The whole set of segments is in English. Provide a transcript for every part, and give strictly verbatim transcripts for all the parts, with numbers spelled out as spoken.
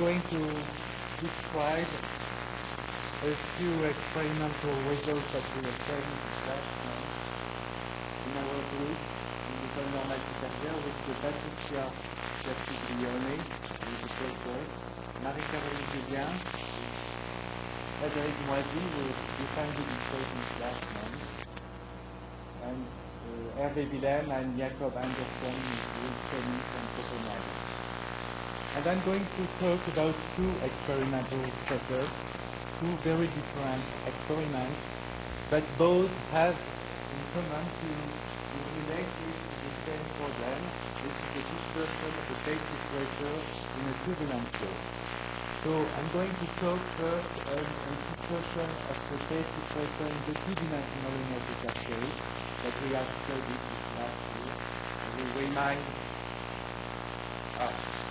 going to describe a few experimental results that we obtained last month in our group in the Normal Superior with the Patricia Castiglione, who is a postdoc, Marie-Caroline Julien, Frédéric Moisy, who defined the equations last month, and uh, Hervé Willem and Jacob Anderson with Phoenix and Copenhagen. And I'm going to talk about two experimental setups, two very different experiments, but both have in common to be related to the same problem, which is the dispersion of the basis pressure in a turbulent flow. So I'm going to talk first on a dispersion of the basis pressure in the two-dimensional energy cascade that we have studied this last week. I will remind. Ah,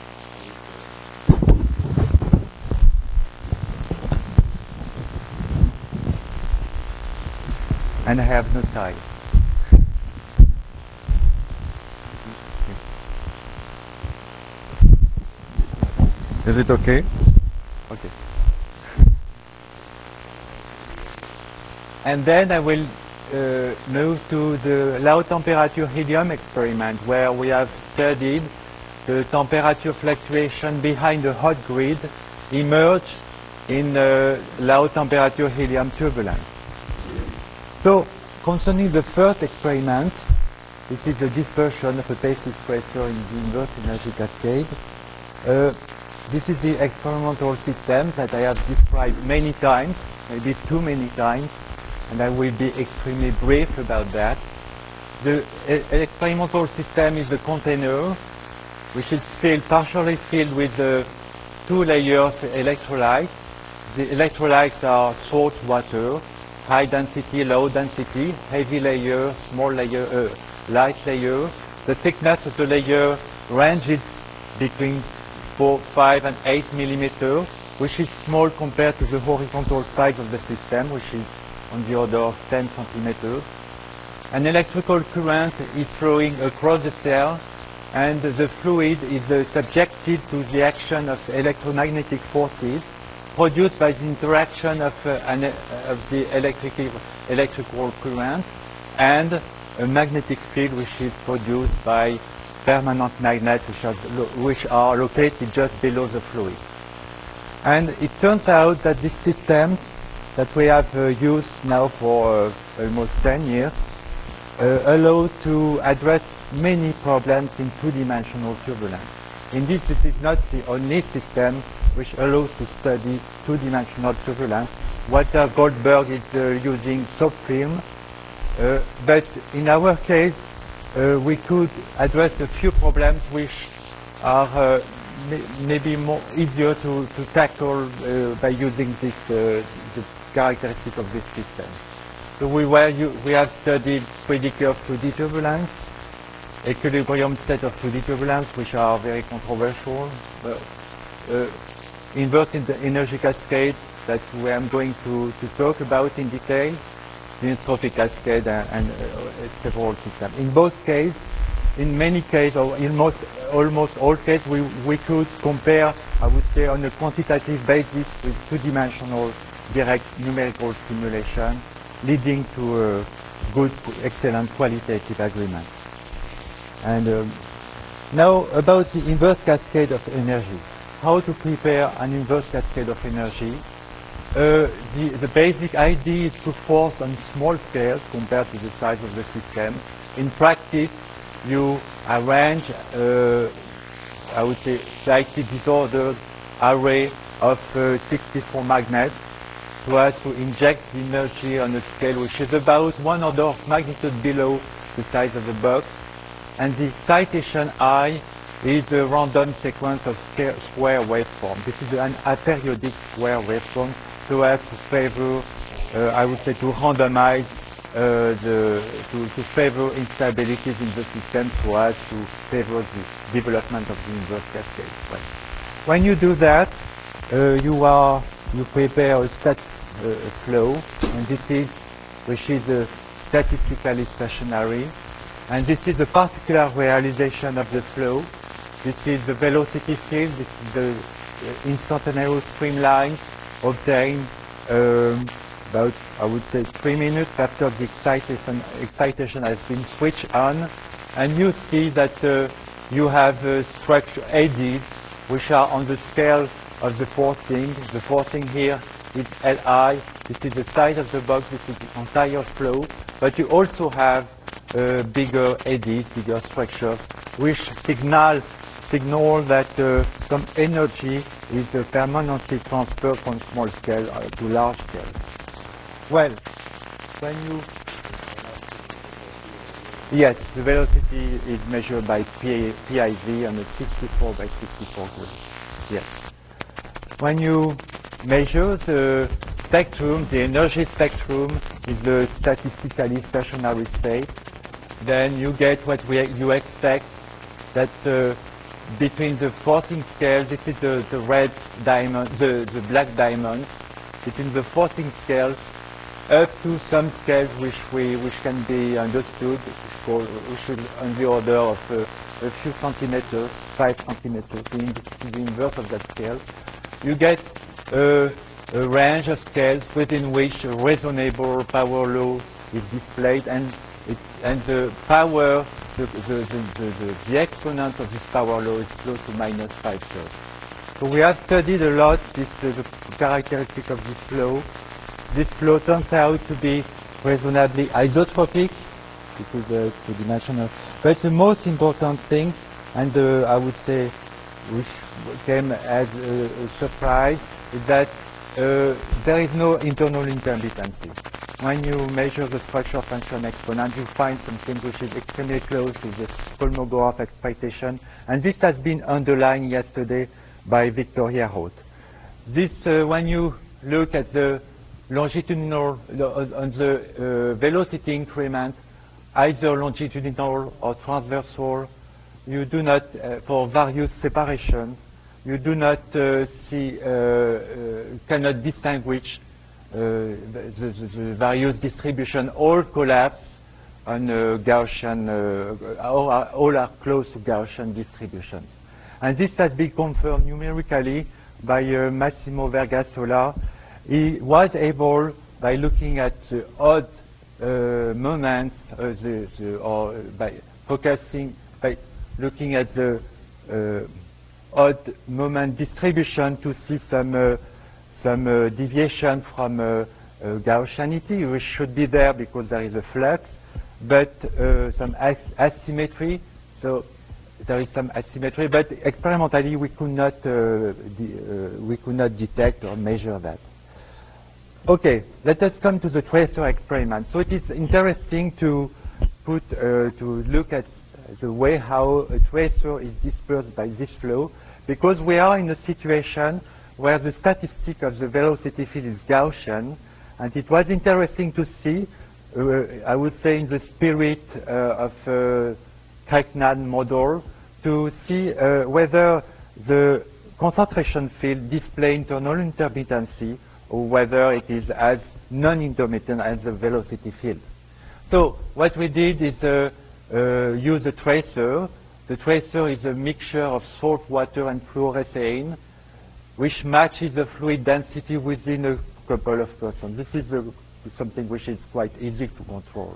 and I have no time. Is it okay? Okay. And then I will uh, move to the low temperature helium experiment, where we have studied the temperature fluctuation behind the hot grid emerge in uh, low temperature helium turbulence. So, concerning the first experiment, this is the dispersion of a basis pressure in the inverse energy cascade. Uh, this is the experimental system that I have described many times, maybe too many times, and I will be extremely brief about that. The e experimental system is a container which is filled, partially filled with uh, two layers of electrolytes. The electrolytes are salt water, high density, low density, heavy layer, small layer, uh, light layer. The thickness of the layer ranges between four, five and eight millimeters, which is small compared to the horizontal size of the system, which is on the order of ten centimeters. An electrical current is flowing across the cell, and the fluid is uh, subjected to the action of electromagnetic forces produced by the interaction of, uh, an, uh, of the electrical, electrical current and a magnetic field which is produced by permanent magnets which are, which are located just below the fluid. And it turns out that this system that we have uh, used now for uh, almost ten years uh, allows to address many problems in two-dimensional turbulence. Indeed, this is not the only system which allows to study two-dimensional turbulence. Walter Goldberg is uh, using soap film, uh, but in our case, uh, we could address a few problems which are uh, may maybe more easier to, to tackle uh, by using this uh, the characteristic of this system. So we were we have studied predictor of two D turbulence, equilibrium state of two D turbulence, which are very controversial. But, uh, inverse in the energy cascade that we am going to, to talk about in detail, the isotropic cascade and, and uh, several systems. In both cases, in many cases, or in most, almost all cases, we, we could compare, I would say, on a quantitative basis with two-dimensional direct numerical simulation, leading to a good, excellent qualitative agreement. And um, now about the inverse cascade of energy. How to prepare an inverse cascade of energy. Uh, the, the basic idea is to force on small scales compared to the size of the system. In practice, you arrange, uh, I would say, slightly disordered array of uh, sixty-four magnets so as to inject the energy on a scale which is about one order of magnitude below the size of the box. And the citation I is a random sequence of square waveform. This is an aperiodic square waveform so as to favor, uh, I would say, to randomize, uh, the, to, to favor instabilities in the system so as to favor the development of the inverse cascade. Right. When you do that, uh, you are you prepare a stat uh, flow, and this is which is uh, statistically stationary, and this is a particular realization of the flow. This is the velocity field, this is the instantaneous streamlines obtained um, about, I would say, three minutes after the excitation, excitation has been switched on. And you see that uh, you have uh, structure eddies, which are on the scale of the forcing. The forcing here is L I. This is the size of the box. This is the entire flow. But you also have uh, bigger eddies, bigger structures, which signal signal that uh, some energy is uh, permanently transferred from small scale uh, to large scale. Well, when you yes, the velocity is measured by P I V on a sixty-four by sixty-four grid. Yes. When you measure the spectrum, the energy spectrum is the statistically stationary state, then you get what we you expect, that uh, between the forcing scale, this is the, the red diamond, the, the black diamond, between the forcing scale up to some scales which we which can be understood, which is on the order of uh, a few centimeters, five centimeters, in the, the inverse of that scale. You get uh, a range of scales within which a reasonable power law is displayed, and it, and the power, the the, the, the the exponent of this power law is close to minus five thirds. So we have studied a lot this uh, the characteristic of this flow. This flow turns out to be reasonably isotropic, because uh, two-dimensional. But the most important thing, and uh, I would say which came as a, a surprise, is that uh, there is no internal intermittency. When you measure the structure function exponent, you find something which is extremely close to the Kolmogorov expectation, and this has been underlined yesterday by Victor Hierroth. This, uh, when you look at the longitudinal, on the uh, velocity increment, either longitudinal or transversal, you do not, uh, for various separations, you do not uh, see, uh, uh, cannot distinguish uh, the, the, the various distribution. All collapse on uh, Gaussian, uh, all, are, all are close to Gaussian distributions. And this has been confirmed numerically by uh, Massimo Vergasola. He was able, by looking at the odd uh, moments, uh, the, the, or uh, by focusing, by looking at the uh, odd moment distribution, to see some uh, some uh, deviation from uh, uh, Gaussianity, which should be there because there is a flux, but uh, some as asymmetry. So there is some asymmetry, but experimentally we could not uh, uh, we could not detect or measure that. Okay, let us come to the tracer experiment. So it is interesting to put uh, to look at the way how a tracer is dispersed by this flow, because we are in a situation where the statistic of the velocity field is Gaussian, and it was interesting to see, uh, I would say in the spirit uh, of uh, Krecknan model, to see uh, whether the concentration field display internal intermittency, or whether it is as non-intermittent as the velocity field. So what we did is uh, uh, use a tracer. The tracer is a mixture of salt water and fluorescein, which matches the fluid density within a couple of percent. This is a, something which is quite easy to control.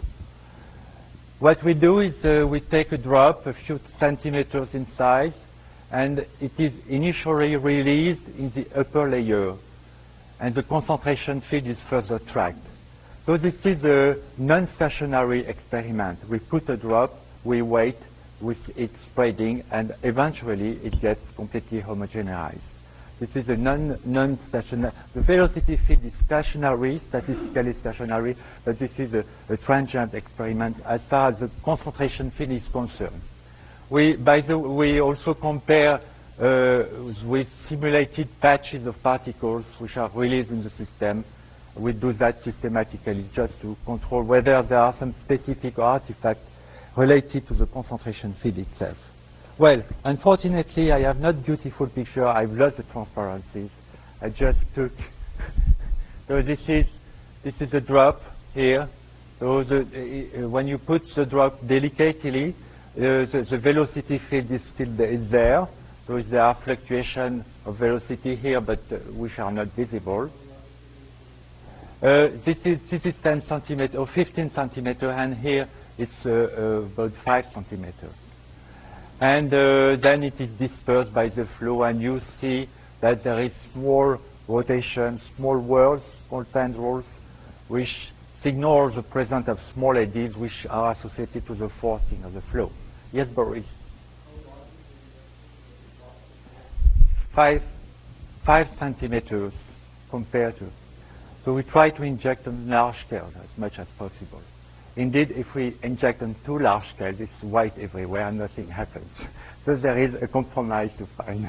What we do is uh, we take a drop, a few centimeters in size, and it is initially released in the upper layer, and the concentration field is further tracked. So this is a non-stationary experiment. We put a drop, we wait with it spreading, and eventually it gets completely homogenized. This is a non, non-stationary. The velocity field is stationary, statistically stationary, but this is a, a transient experiment as far as the concentration field is concerned. We, by the, we also compare uh, with simulated patches of particles which are released in the system. We do that systematically just to control whether there are some specific artifacts related to the concentration field itself. Well, unfortunately, I have not beautiful picture. I've lost the transparencies. I just took. So this is this is a drop here. So the, uh, when you put the drop delicately, uh, the, the velocity field is still th is there. So there are fluctuations of velocity here, but uh, which are not visible. Uh, this is this is ten centimeter or fifteen centimeter, and here it's uh, uh, about five centimeters. And uh, then it is dispersed by the flow, and you see that there is small rotation, small whirls, small tendrils, which signal the presence of small eddies, which are associated to the forcing of the flow. Yes, Boris? Five, five centimeters compared to. So we try to inject on large scale as much as possible. Indeed, if we inject on too large scale, it's white everywhere and nothing happens. So there is a compromise to find.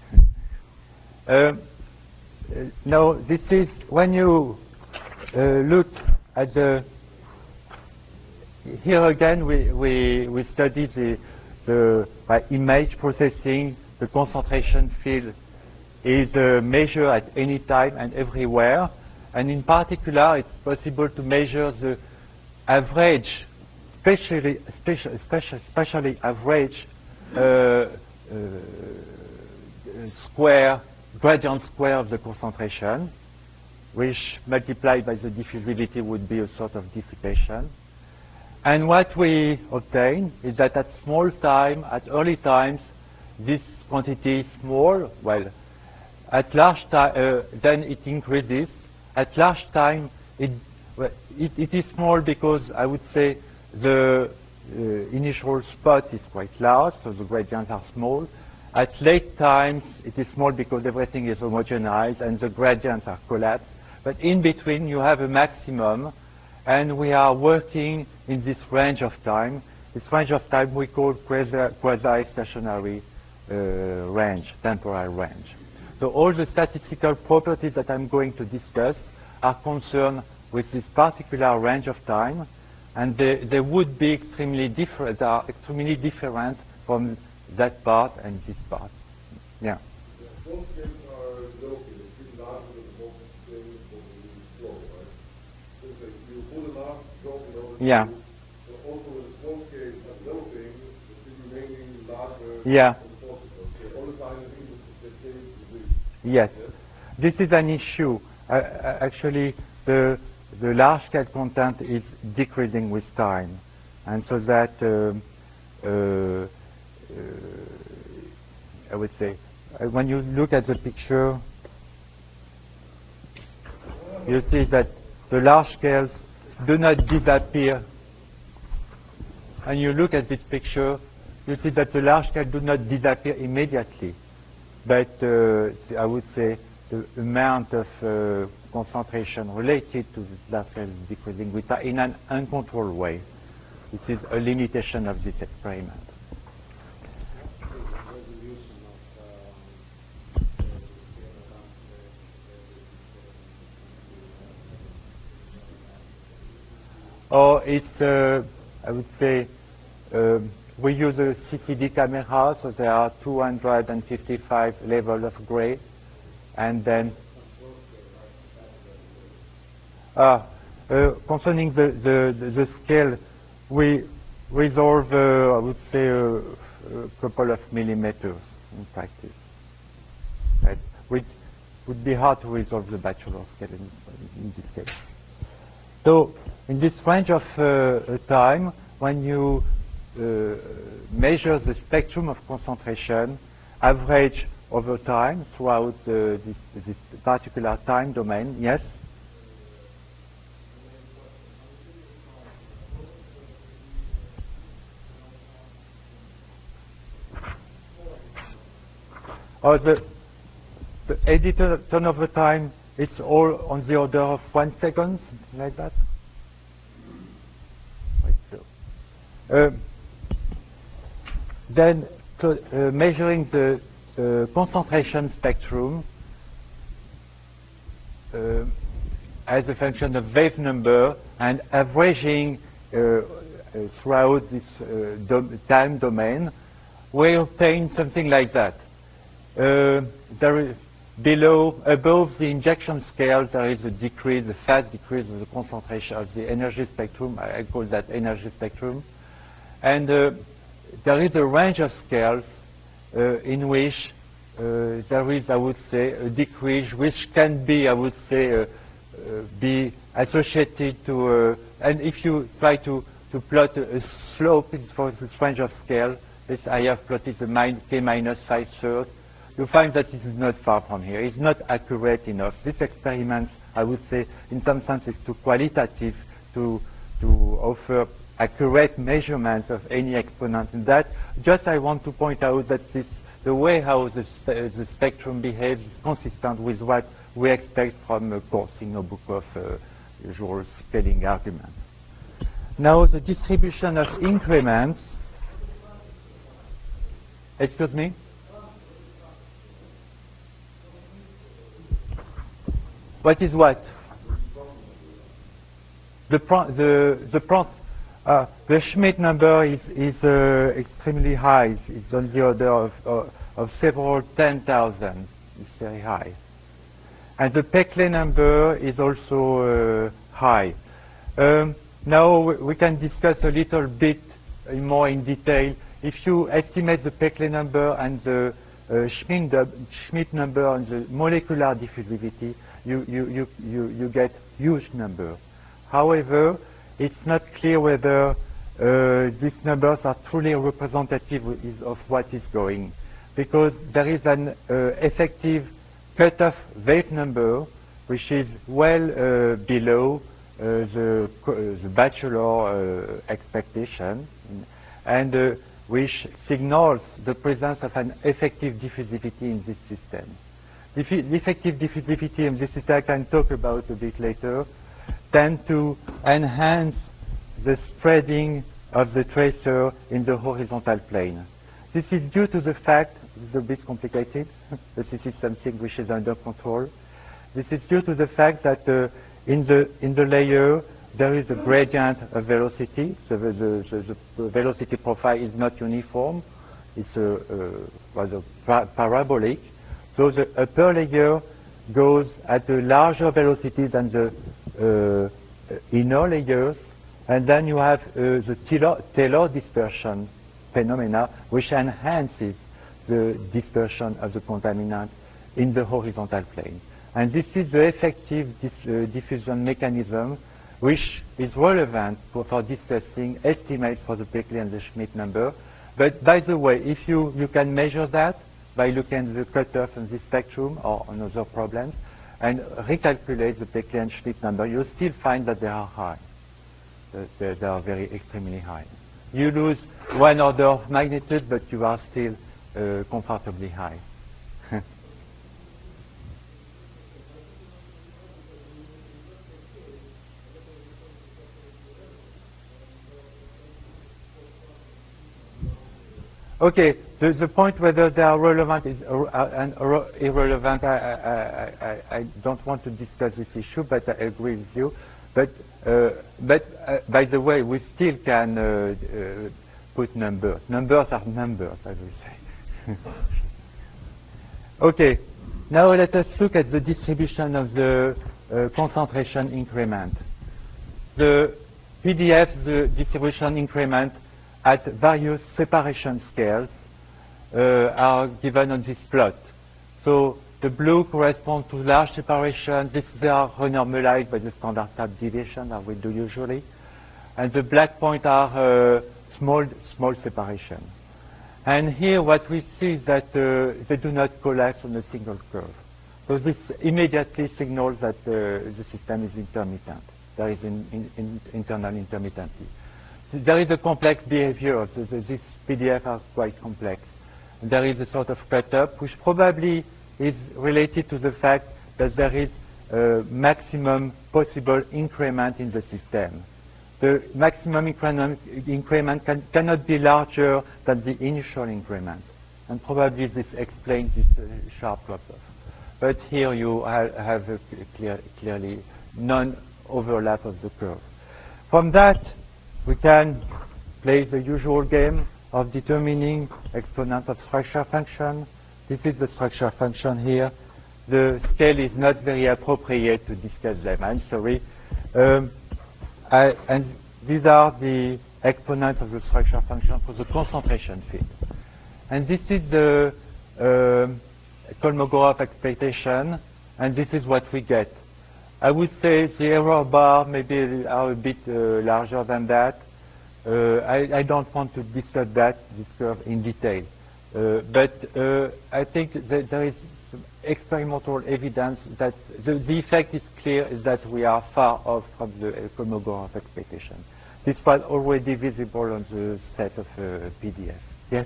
um, uh, now, this is when you uh, look at the. Here again, we we we study the the by image processing. The concentration field is uh, measured at any time and everywhere, and in particular, it's possible to measure the average, especially, especially, especially average uh, uh, square, gradient square of the concentration, which multiplied by the diffusivity would be a sort of dissipation. And what we obtain is that at small time, at early times, this quantity is small. Well, at large time, uh, then it increases. At large time, it, well, it, it is small because I would say the uh, initial spot is quite large, so the gradients are small. At late times, it is small because everything is homogenized and the gradients are collapsed. But in between, you have a maximum, and we are working in this range of time. This range of time we call quasi-stationary uh, range, temporal range. So all the statistical properties that I'm going to discuss are concerned with this particular range of time, and they, they would be extremely different, they are extremely different from that part and this part. Yeah. Both scales are located, it's larger than the both scales for the flow, right? So it's like you pull a large drop in order yeah. to, so also with the small scale at developing, it's remaining larger yeah. than the possible. So all the time I think the scale is yes. yes. This is an issue. Uh, actually, the the large scale content is decreasing with time, and so that um, uh, uh, I would say uh, when you look at the picture, you see that the large scales do not disappear. And you look at this picture, you see that the large scale do not disappear immediately, but uh, I would say the amount of uh, concentration related to this large scale is decreasing with, in an uncontrolled way. This is a limitation of this experiment. Or it's, uh, I would say, uh, we use a C C D camera, so there are two hundred fifty-five levels of gray, and then uh, uh, concerning the, the, the scale, we resolve, uh, I would say, uh, a couple of millimeters in practice. Right? It would be hard to resolve the bachelor scale in, in this case. So in this range of uh, time, when you uh, measure the spectrum of concentration, average over time throughout uh, this, this particular time domain, yes? Or the, the eddy turnover time, it's all on the order of one second, something like that. Right, so. Uh, then so, uh, measuring the uh, concentration spectrum uh, as a function of wave number and averaging uh, uh, throughout this uh, dom time domain, we obtain something like that. Uh, there is below, above the injection scale, there is a decrease, a fast decrease of the concentration of the energy spectrum. I, I call that energy spectrum. And uh, there is a range of scales uh, in which uh, there is, I would say, a decrease, which can be, I would say, uh, uh, be associated to, uh, and if you try to, to plot a, a slope for this range of scale, this I have plotted the min k minus five thirds, you find that it is not far from here. It's not accurate enough. This experiment, I would say, in some sense, is too qualitative to, to offer accurate measurements of any exponent. And that, just I want to point out that this, the way how the, the spectrum behaves is consistent with what we expect from a course in a book of uh, usual scaling arguments. Now, the distribution of increments. Excuse me? What is what? The the the prompt, uh, the Schmidt number is is uh, extremely high. It's, it's on the order of uh, of several ten thousand. It's very high, and the Peclet number is also uh, high. Um, now we can discuss a little bit more in detail. If you estimate the Peclet number and the uh, Schmidt, Schmidt number on the molecular diffusivity, you, you, you, you, you get huge number. However, it's not clear whether uh, these numbers are truly representative of what is going, because there is an uh, effective cutoff weight number which is well uh, below uh, the, uh, the bachelor uh, expectation, and uh, which signals the presence of an effective diffusivity in this system. The effective diffusivity, and this is I can talk about a bit later, tend to enhance the spreading of the tracer in the horizontal plane. This is due to the fact, it's a bit complicated, but this is something which is under control. This is due to the fact that uh, in the in the layer there is a gradient of velocity. So the, the, the velocity profile is not uniform. It's a, a rather par parabolic. So the upper layer goes at a larger velocity than the uh, inner layers. And then you have uh, the Taylor, Taylor dispersion phenomena, which enhances the dispersion of the contaminant in the horizontal plane. And this is the effective dis uh, diffusion mechanism which is relevant for, for discussing estimates for the Peclet and the Schmidt number. But by the way, if you, you can measure that by looking at the cutoff on the spectrum or on other problems and recalculate the Peclet and Schmidt number, you still find that they are high. They, they are very extremely high. You lose one order of magnitude, but you are still uh, comfortably high. Okay, the, the point whether they are relevant is uh, and uh, irrelevant, I, I, I, I don't want to discuss this issue, but I agree with you. But, uh, but uh, by the way, we still can uh, uh, put numbers. Numbers are numbers, I will say. Okay, now let us look at the distribution of the uh, concentration increment. The P D F, the distribution increment, at various separation scales uh, are given on this plot. So the blue corresponds to large separation. This, they are renormalized by the standard deviation that we do usually. And the black points are uh, small, small separation. And here what we see is that uh, they do not collapse on a single curve. So this immediately signals that uh, the system is intermittent. There is in, in, in internal intermittency. There is a complex behavior. So this P D F are quite complex. There is a sort of cutoff, which probably is related to the fact that there is a maximum possible increment in the system. The maximum increment, increment can, cannot be larger than the initial increment. And probably this explains this uh, sharp drop-off. But here you ha have a clear, clearly non-overlap of the curve. From that, we can play the usual game of determining exponent of structure function. This is the structure function here. The scale is not very appropriate to discuss them. I'm sorry. Um, I, and these are the exponents of the structure function for the concentration field. And this is the uh, Kolmogorov expectation, and this is what we get. I would say the error bar maybe are a bit uh, larger than that. Uh, I, I don't want to discuss that, this curve in detail. Uh, but uh, I think that there is some experimental evidence that the, the effect is clear, is that we are far off from the Kolmogorov expectation. This was already visible on the set of uh, P D F. Yes?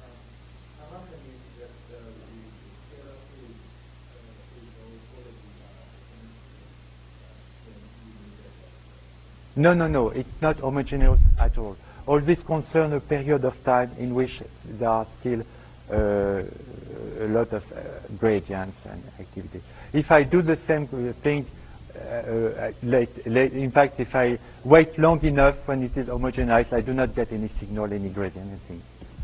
No, no, no, it's not homogeneous at all. All this concerns a period of time in which there are still uh, a lot of uh, gradients and activity. If I do the same thing, uh, late, late, in fact, if I wait long enough when it is homogenized, I do not get any signal, any gradient, anything.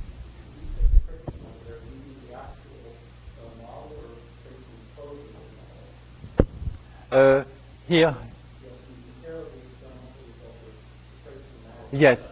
Uh, here. Yes.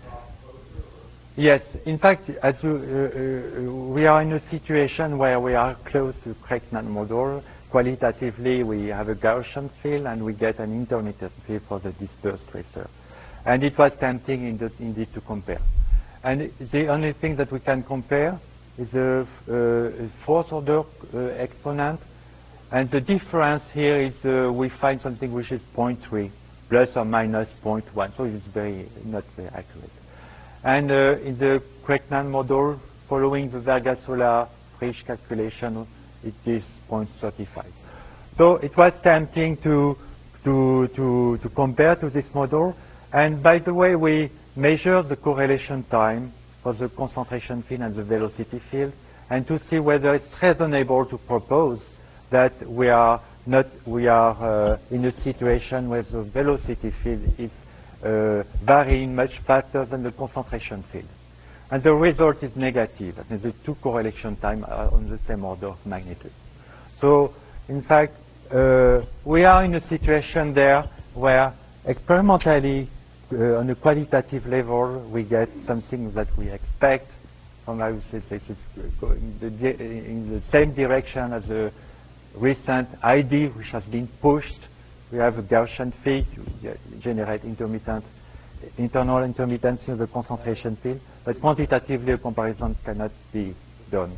Yes. In fact, as you, uh, uh, we are in a situation where we are close to Kreckmann model. Qualitatively, we have a Gaussian field, and we get an intermittent field for the dispersed tracer. And it was tempting in the, indeed to compare. And the only thing that we can compare is a uh, fourth order uh, exponent. And the difference here is uh, we find something which is zero point three. Plus or minus zero point one, so it's very not very accurate. And uh, in the Kreckmann model, following the Vergasola-Frisch calculation, it is zero point three five. So it was tempting to, to, to, to compare to this model. And by the way, we measured the correlation time for the concentration field and the velocity field, and to see whether it's reasonable to propose that we are not we are uh, in a situation where the velocity field is uh, varying much faster than the concentration field. And the result is negative. I mean, the two correlation times are on the same order of magnitude. So, in fact, uh, we are in a situation there where experimentally, uh, on a qualitative level, we get something that we expect. From I would say this is going the in the same direction as the recent I D, which has been pushed. We have a Gaussian field to generate intermittent, internal intermittency of the concentration field, but quantitatively a comparison cannot be done.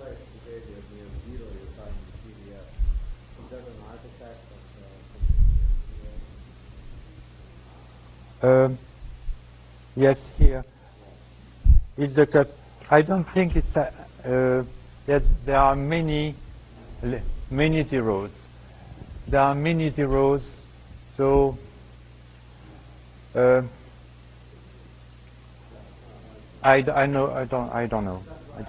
Um, yes, here is the cut. I don't think it's a, uh, yes, there are many many zeros. There are many zeros, so uh, I, I know I don't I don't know. I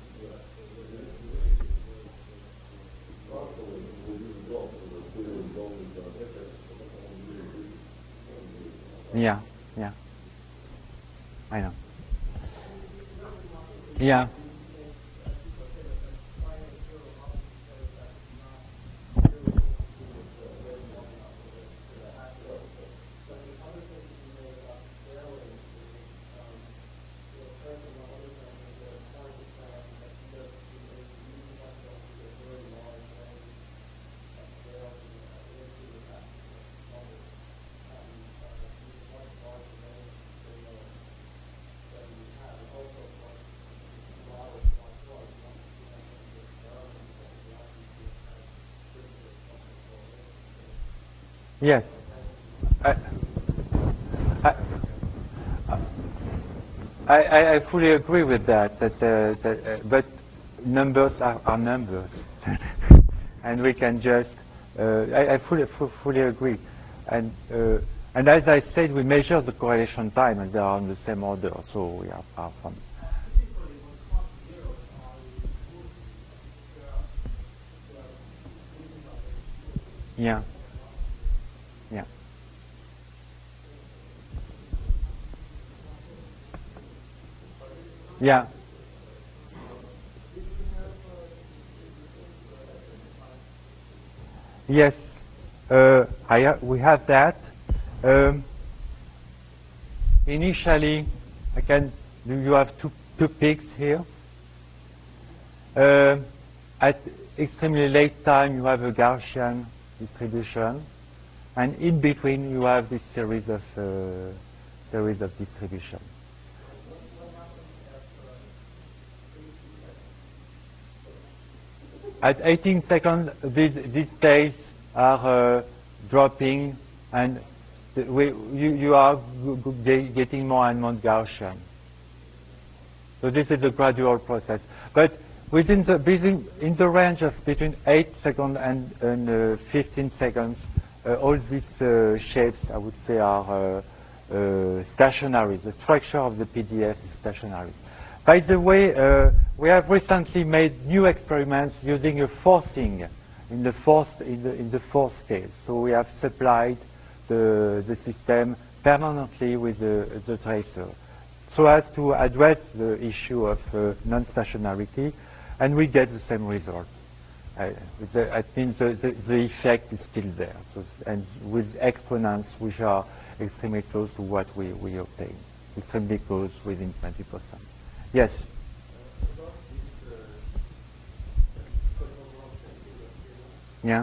yeah, yeah, I know. Yeah. Yes, I, I, I, I fully agree with that. That, uh, that uh, but numbers are, are numbers, and we can just. Uh, I, I fully fully agree, and uh, and as I said, we measure the correlation time, and they are on the same order, so we are far from. Yeah. Yeah. Yeah. Yes. Uh, I ha we have that. Um, initially, I can. Do you have two two peaks here? Uh, at extremely late time, you have a Gaussian distribution, and in between, you have this series of uh, series of distribution. At eighteen seconds, these, these states are uh, dropping, and the, we, you, you are getting more and more Gaussian. So this is a gradual process. But within the, within, in the range of between eight seconds and, and uh, fifteen seconds, uh, all these uh, shapes, I would say, are uh, uh, stationary. The structure of the P D F is stationary. By the way, uh, we have recently made new experiments using a forcing in the fourth in the in the fourth scale. So we have supplied the the system permanently with the the tracer, so as to address the issue of uh, non-stationarity, and we get the same result. Uh, the, I think the, the the effect is still there, so, and with exponents which are extremely close to what we we obtain, extremely close, within twenty percent. Yes. Yeah.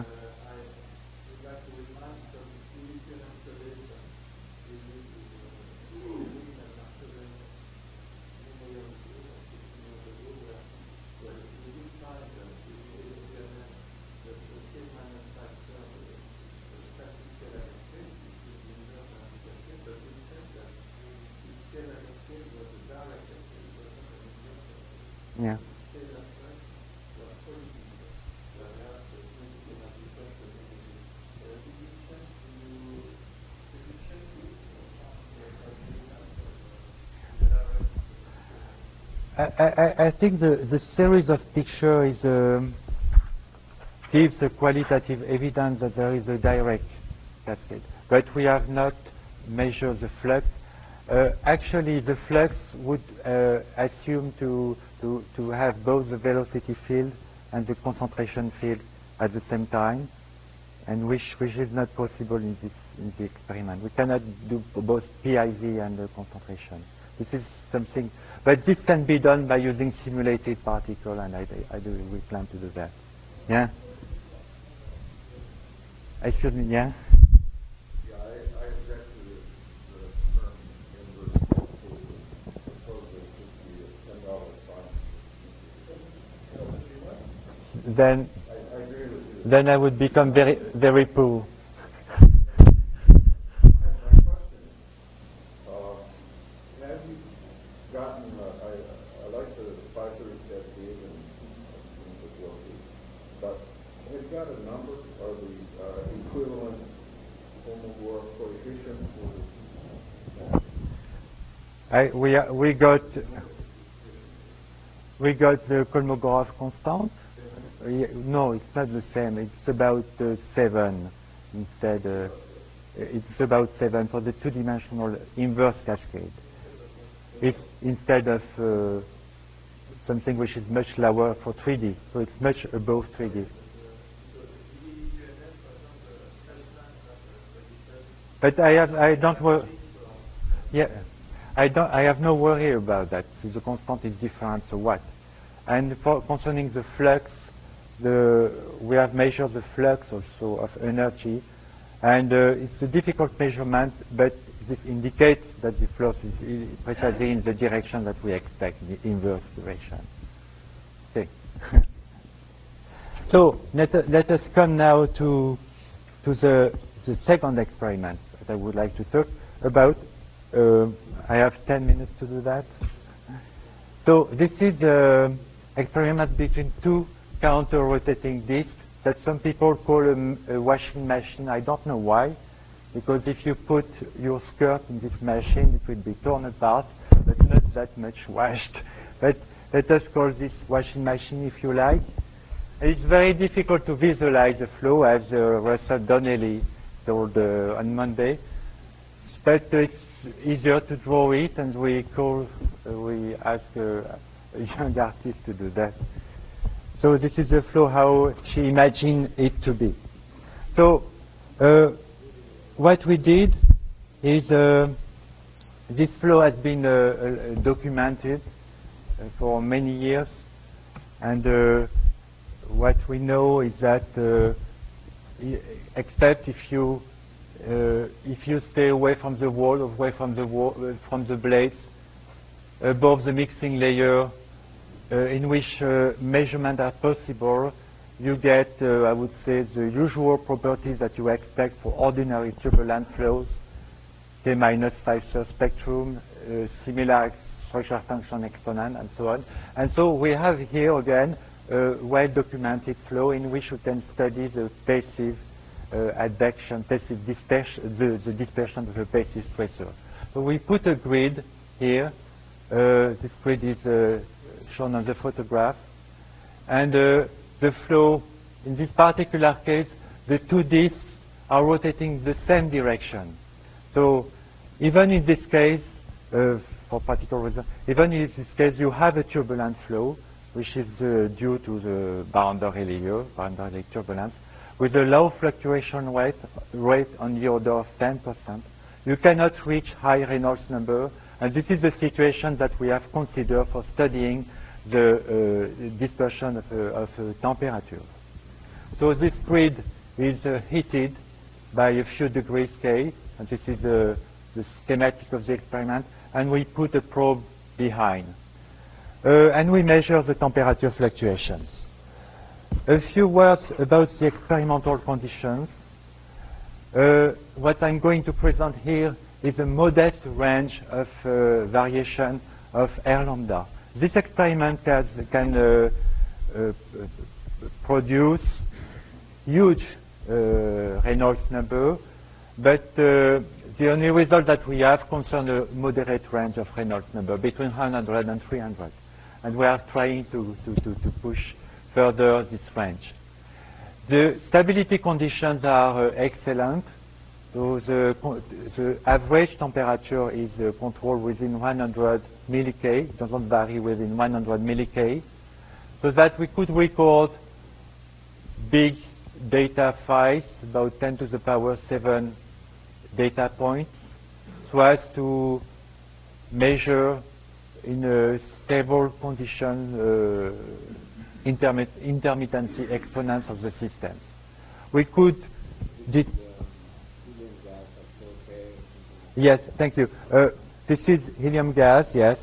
Yeah. I, I, I think the, the series of pictures is, um, gives a qualitative evidence that there is a direct cascade. But we have not measured the flux. Uh, actually, the flux would uh, assume to, to, to have both the velocity field and the concentration field at the same time, and which, which is not possible in this in the experiment. We cannot do both P I V and the concentration. This is something, but this can be done by using simulated particle, and I, I do we plan to do that. Yeah. Excuse me. Yeah. Then, I, I agree with you. Then I would become very, very poor. My, my question is, uh, have you gotten? Uh, I, I like the five thirty cascade and the four P, but have you got a number or the uh, equivalent Kolmogorov coefficient for the? I, we uh, we got we got the Kolmogorov constant. Uh, no, it's not the same. It's about uh, seven instead. Uh, it's about seven for the two-dimensional inverse cascade. It's instead of uh, something which is much lower for three D. So it's much above three D. But I have I don't worry. Yeah, I don't. I have no worry about that. So the constant is different. So what? And for concerning the flux. The, we have measured the flux also of energy, and uh, it's a difficult measurement, but this indicates that the flux is precisely in the direction that we expect, the inverse direction. Okay. So let, let us come now to, to the, the second experiment that I would like to talk about. Uh, I have ten minutes to do that. So this is an experiment between two counter-rotating discs that some people call a, a washing machine. I don't know why, because if you put your skirt in this machine, it will be torn apart, but not that much washed. But let us call this washing machine if you like. It's very difficult to visualize the flow, as uh, Russell Donnelly told uh, on Monday, but it's easier to draw it, and we call, uh, we ask uh, a young artist to do that. So this is the flow how she imagined it to be. So uh, what we did is uh, this flow has been uh, uh, documented uh, for many years, And uh, what we know is that, uh, I except if you uh, if you stay away from the wall, away from the wall, uh, from the blades, above the mixing layer, uh, in which uh, measurements are possible, you get, uh, I would say, the usual properties that you expect for ordinary turbulent flows, K minus five Sir spectrum, uh, similar structure function exponent, and so on. And so we have here again a well-documented flow in which you can study the passive uh, advection, passive dispersion, the, the dispersion of the passive stressor. So we put a grid here. Uh, this grid is uh, shown on the photograph. And uh, the flow, in this particular case, the two disks are rotating the same direction. So even in this case, uh, for particular reason, even in this case, you have a turbulent flow, which is uh, due to the boundary layer, boundary turbulence, with a low fluctuation rate, rate on the order of ten percent. You cannot reach high Reynolds number, and this is the situation that we have considered for studying the uh, dispersion of, uh, of uh, temperature. So this grid is uh, heated by a few degrees K, and this is uh, the schematic of the experiment, and we put a probe behind. Uh, and we measure the temperature fluctuations. A few words about the experimental conditions. Uh, what I'm going to present here is a modest range of uh, variation of R lambda. This experiment has, can uh, uh, produce huge uh, Reynolds number, but uh, the only result that we have concerns a moderate range of Reynolds number, between one hundred and three hundred. And we are trying to, to, to, to push further this range. The stability conditions are uh, excellent. So the, the average temperature is uh, controlled within one hundred milli K. It doesn't vary within one hundred milli K. So that we could record big data files, about ten to the power seven data points, so as to measure in a stable condition uh, intermit intermittency exponents of the system. We could did Yes, thank you. Uh, this is helium gas, yes.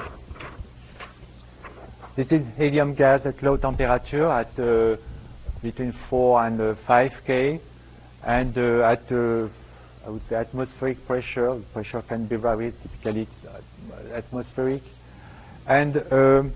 This is helium gas at low temperature, at uh, between four and uh, five K, and uh, at uh, I would say atmospheric pressure. Pressure can be varied, typically it's atmospheric. And um,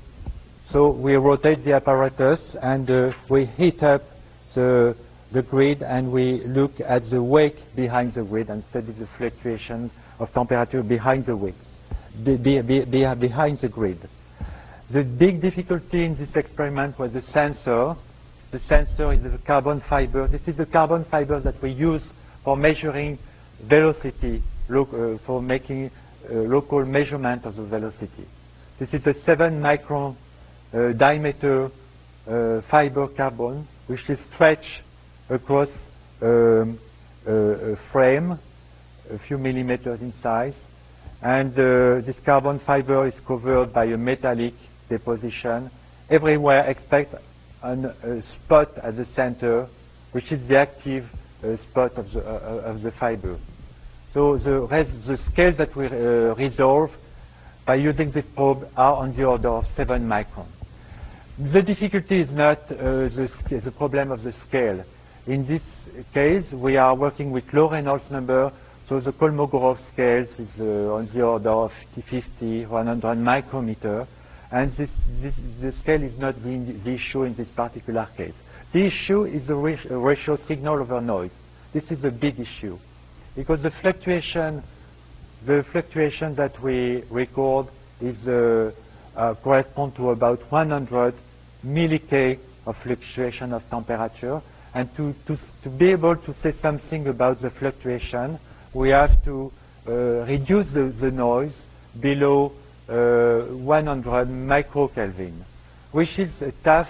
so we rotate the apparatus, and uh, we heat up the the grid, and we look at the wake behind the grid and study the fluctuation of temperature behind the wakes, be, be, be, behind the grid. The big difficulty in this experiment was the sensor. The sensor is the carbon fiber. This is the carbon fiber that we use for measuring velocity, uh, for making uh, local measurement of the velocity. This is a seven micron uh, diameter uh, fiber carbon, which is stretched across um, a, a frame, a few millimeters in size, and uh, this carbon fiber is covered by a metallic deposition everywhere except on a spot at the center, which is the active uh, spot of the, uh, of the fiber. So the, rest, the scales that we uh, resolve by using this probe are on the order of seven microns. The difficulty is not uh, the, the problem of the scale. In this case, we are working with low Reynolds number, so the Kolmogorov scale is uh, on the order of fifty, one hundred micrometer, and this, this, the scale is not the, the issue in this particular case. The issue is the ratio signal over noise. This is a big issue, because the fluctuation, the fluctuation that we record is uh, uh, correspond to about one hundred milli K of fluctuation of temperature. And to, to, to be able to say something about the fluctuation, we have to uh, reduce the, the noise below uh, one hundred microkelvin, which is a tough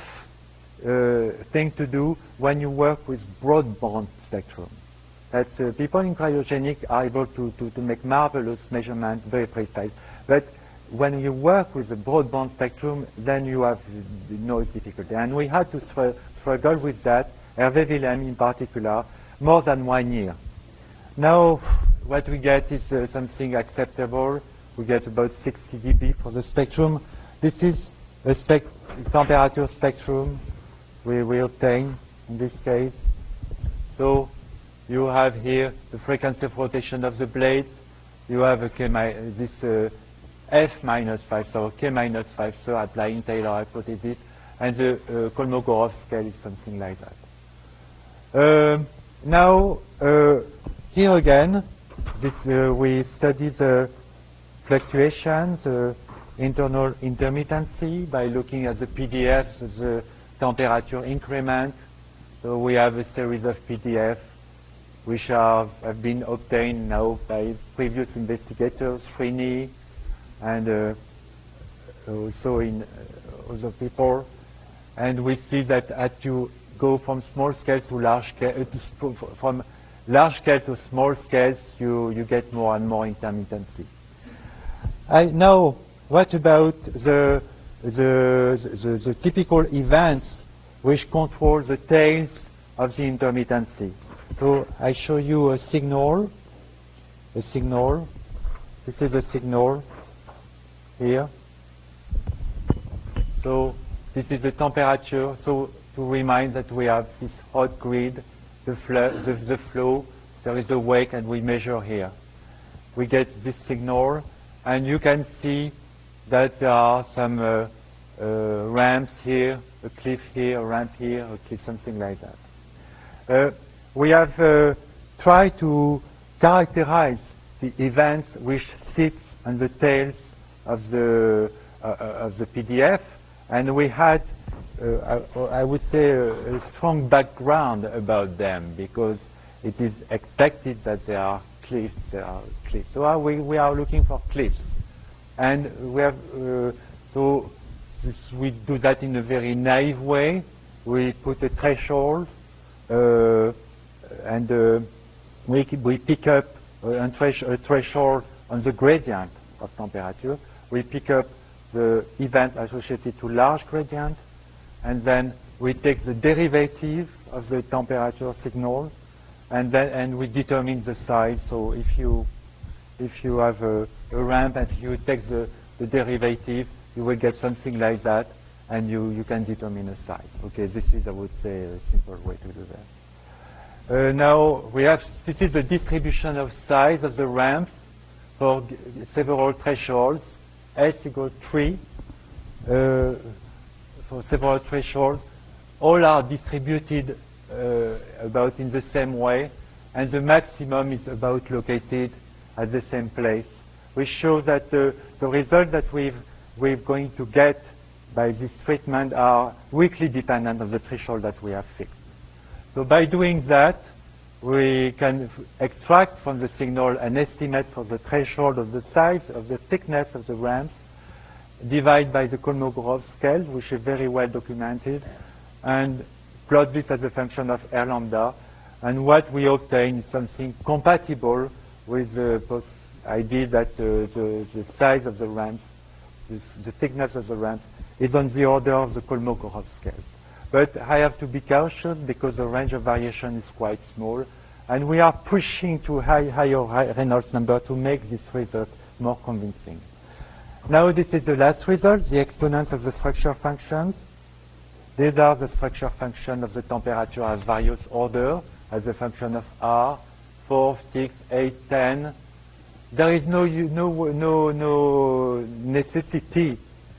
uh, thing to do when you work with broadband spectrum. That uh, people in cryogenic are able to, to, to make marvelous measurements, very precise. But when you work with a broadband spectrum, then you have the noise difficulty. And we had to str struggle with that, Hervé Willem in particular, more than one year. Now, what we get is uh, something acceptable. We get about sixty D B for the spectrum. This is a spec temperature spectrum we, we obtain in this case. So you have here the frequency of rotation of the blades. You have a K this uh, F minus five, so K minus five, so applying Taylor hypothesis, and the uh, Kolmogorov scale is something like that. Um, now, uh, here again, this, uh, we study the fluctuations, the internal intermittency by looking at the P D Fs, the temperature increment. So we have a series of P D Fs which are, have been obtained now by previous investigators, Srini, and uh, also in uh, other people. And we see that as you go from small scale to large scale, uh, to from large scale to small scales, you, you get more and more intermittency. I, now, what about the, the, the, the typical events which control the tails of the intermittency? So I show you a signal, a signal. This is a signal here. So this is the temperature. So to remind that we have this hot grid, the, the, the flow, there is a wake, and we measure here. We get this signal, and you can see that there are some uh, uh, ramps here, a cliff here, a ramp here, a cliff, something like that. Uh, we have uh, tried to characterize the events which sit on the tails of the uh, of the P D F, and we had, uh, I, I would say, a, a strong background about them, because it is expected that there are cliffs. There are cliffs. So uh, we we are looking for cliffs, and we have uh, so this, we do that in a very naive way. We put a threshold, uh, and uh, we we pick up a, thresh a threshold on the gradient of temperature. We pick up the event associated to large gradient, and then we take the derivative of the temperature signal, and then and we determine the size. So if you if you have a, a ramp and you take the, the derivative, you will get something like that, and you, you can determine a size. Okay, this is, I would say, a simple way to do that. Uh, now we have, this is the distribution of size of the ramps for several thresholds. S equals three uh, for several thresholds. All are distributed uh, about in the same way, and the maximum is about located at the same place. We show that uh, the results that we've, we're going to get by this treatment are weakly dependent on the threshold that we have fixed. So by doing that, we can extract from the signal an estimate for the threshold of the size of the thickness of the ramps, divide by the Kolmogorov scale, which is very well documented, and plot this as a function of R lambda. And what we obtain is something compatible with the idea that uh, the, the size of the ramp, this, the thickness of the ramp, is on the order of the Kolmogorov scale. But I have to be cautious because the range of variation is quite small, and we are pushing to high, higher Reynolds number to make this result more convincing. Now this is the last result, the exponents of the structure functions. These are the structure functions of the temperature as various order, as a function of R, four, six, eight, ten. There is no, no, no, no necessity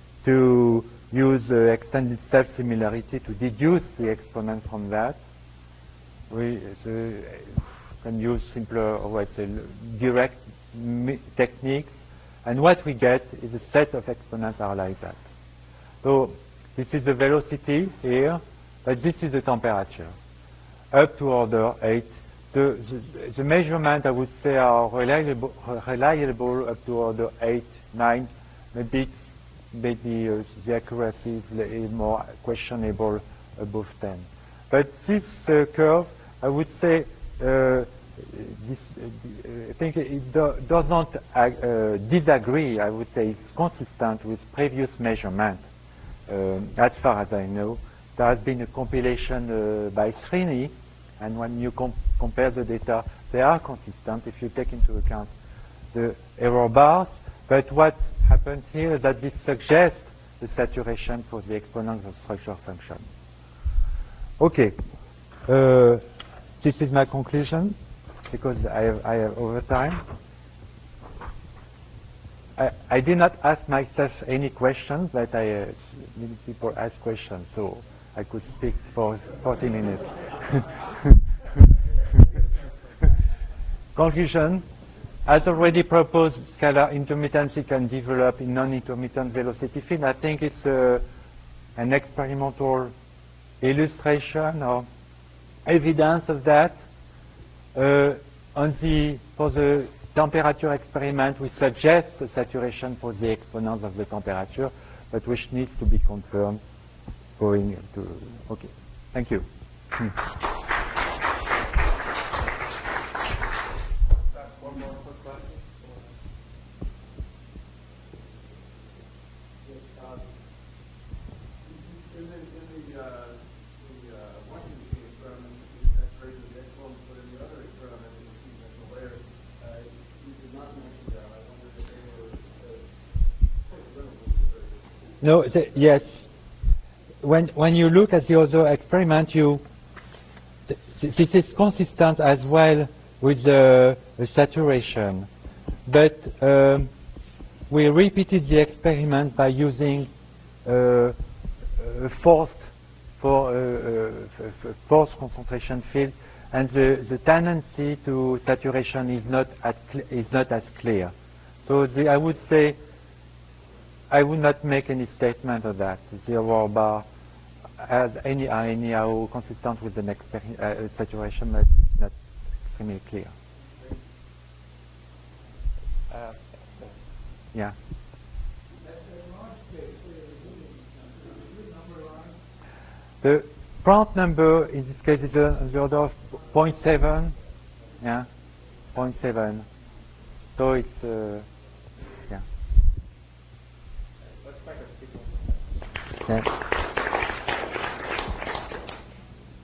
to use uh, extended self-similarity to deduce the exponent from that. We uh, can use simpler, or let's say, direct techniques, and what we get is a set of exponents are like that. So this is the velocity here, but this is the temperature, up to order eight. The, the, the measurement, I would say, are reliable, reliable up to order eight, nine, maybe maybe uh, the accuracy is more questionable above ten. But this uh, curve, I would say, uh, this, uh, I think it do, does not uh, disagree. I would say it's consistent with previous measurement. Um, as far as I know, there has been a compilation uh, by Srini, and when you com compare the data, they are consistent if you take into account the error bars. But what happens here is that this suggests the saturation for the exponential structure function. Okay, uh, this is my conclusion because I have, I have overtime. I, I did not ask myself any questions, but I uh, many people ask questions, so I could speak for forty minutes. Conclusion. As already proposed, scalar intermittency can develop in non-intermittent velocity field. I think it's uh, an experimental illustration or evidence of that. Uh, on the, for the temperature experiment, we suggest the saturation for the exponents of the temperature, but which needs to be confirmed going to, okay. Thank you. Hmm. One more quick question. In the, in the, uh, the uh, washing machine experiment, you saturated the exponents, but in the other experiment, in the two-dimensional layer, uh, you did not mention that. I wondered if they were uh, No, the, yes. When when you look at the other experiment, you th this is consistent as well with the, the saturation, but um, we repeated the experiment by using uh, a forced for uh, uh, forced concentration field, and the, the tendency to saturation is not at is not as clear. So the, I would say I would not make any statement of that. The error bar as any anyhow consistent with the next uh, saturation, but it's not extremely clear. Uh, yeah. The Prandtl number in this case is uh, the order of zero point seven. Yeah, zero point seven. So it's uh, yeah. Let's take a Yeah.